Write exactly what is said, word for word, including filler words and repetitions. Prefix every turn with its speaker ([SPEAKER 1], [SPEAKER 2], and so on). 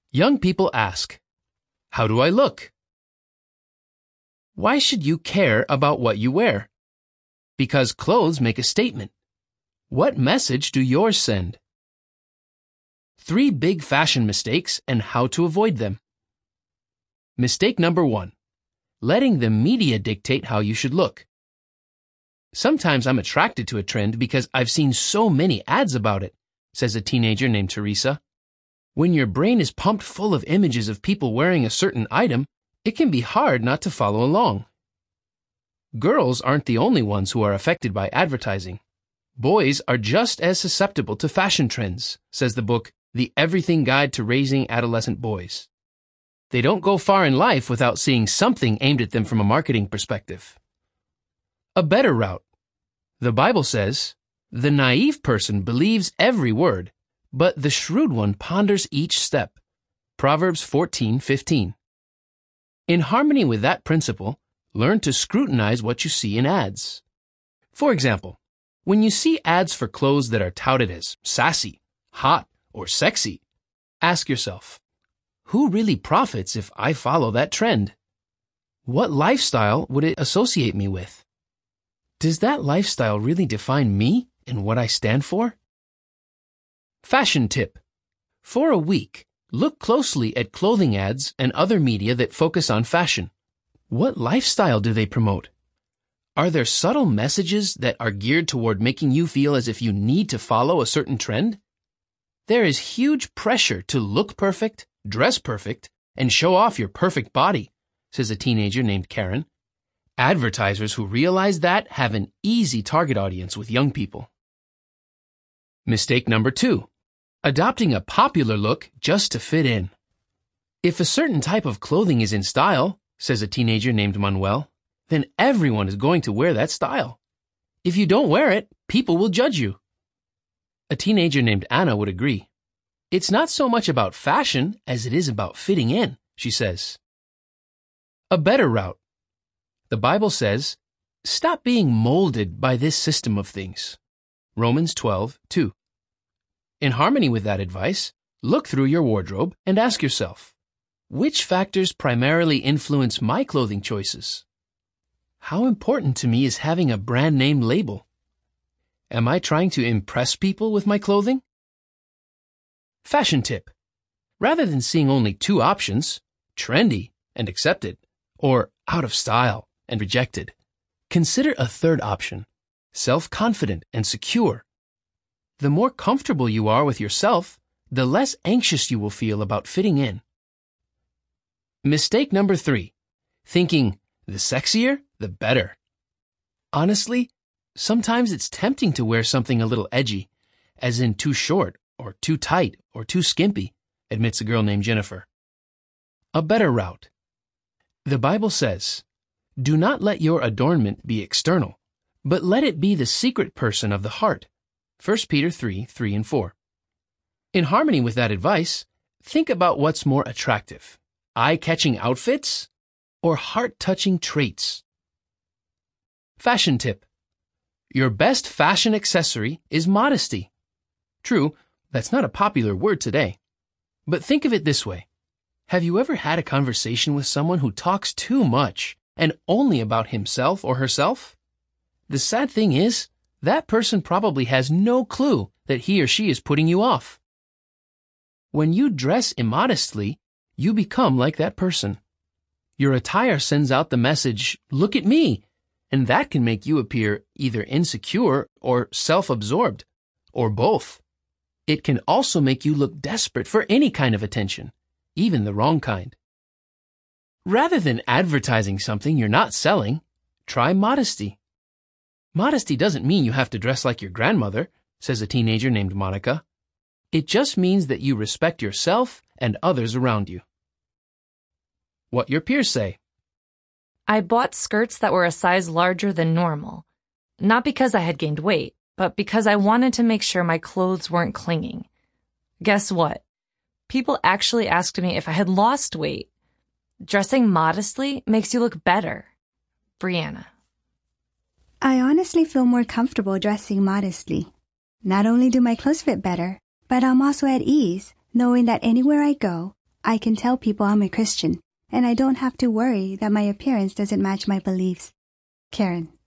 [SPEAKER 1] Young people ask, "How do I look?" Why should you care about what you wear? Because clothes make a statement. What message do yours send? Three big fashion mistakes and how to avoid them. Mistake number one, letting the media dictate how you should look. Sometimes I'm attracted to a trend because I've seen so many ads about it, says a teenager named Teresa. When your brain is pumped full of images of people wearing a certain item, it can be hard not to follow along. Girls aren't the only ones who are affected by advertising. Boys are just as susceptible to fashion trends, says the book The Everything Guide to Raising Adolescent Boys. They don't go far in life without seeing something aimed at them from a marketing perspective. A better route. The Bible says, "The naive person believes every word, but the shrewd one ponders each step." Proverbs fourteen fifteen. In harmony with that principle, learn to scrutinize what you see in ads. For example, when you see ads for clothes that are touted as sassy, hot, or sexy, ask yourself, who really profits if I follow that trend? What lifestyle would it associate me with? Does that lifestyle really define me and what I stand for? Fashion tip. For a week, look closely at clothing ads and other media that focus on fashion. What lifestyle do they promote? Are there subtle messages that are geared toward making you feel as if you need to follow a certain trend? There is huge pressure to look perfect, dress perfect, and show off your perfect body, says a teenager named Karen. Advertisers who realize that have an easy target audience with young people. Mistake number two, adopting a popular look just to fit in. If a certain type of clothing is in style, says a teenager named Manuel, then everyone is going to wear that style. If you don't wear it, people will judge you. A teenager named Anna would agree. It's not so much about fashion as it is about fitting in, she says. A better route. The Bible says, stop being molded by this system of things. Romans twelve two. In harmony with that advice, look through your wardrobe and ask yourself, which factors primarily influence my clothing choices? How important to me is having a brand name label? Am I trying to impress people with my clothing? Fashion tip. Rather than seeing only two options, trendy and accepted, or out of style and rejected, consider a third option, self-confident and secure. The more comfortable you are with yourself, the less anxious you will feel about fitting in. Mistake number three, thinking the sexier, the better. Honestly, sometimes it's tempting to wear something a little edgy, as in too short or too tight or too skimpy, admits a girl named Jennifer. A better route. The Bible says, do not let your adornment be external, but let it be the secret person of the heart. First Peter three three and four. In harmony with that advice, think about what's more attractive, eye-catching outfits or heart-touching traits. Fashion tip. Your best fashion accessory is modesty. True, that's not a popular word today. But think of it this way. Have you ever had a conversation with someone who talks too much and only about himself or herself? The sad thing is, that person probably has no clue that he or she is putting you off. When you dress immodestly, you become like that person. Your attire sends out the message, look at me, and that can make you appear either insecure or self-absorbed, or both. It can also make you look desperate for any kind of attention, even the wrong kind. Rather than advertising something you're not selling, try modesty. Modesty doesn't mean you have to dress like your grandmother, says a teenager named Monica. It just means that you respect yourself and others around you. What your peers say.
[SPEAKER 2] I bought skirts that were a size larger than normal. Not because I had gained weight, but because I wanted to make sure my clothes weren't clinging. Guess what? People actually asked me if I had lost weight. Dressing modestly makes you look better. Brianna.
[SPEAKER 3] I honestly feel more comfortable dressing modestly. Not only do my clothes fit better, but I'm also at ease knowing that anywhere I go, I can tell people I'm a Christian, and I don't have to worry that my appearance doesn't match my beliefs. Karen.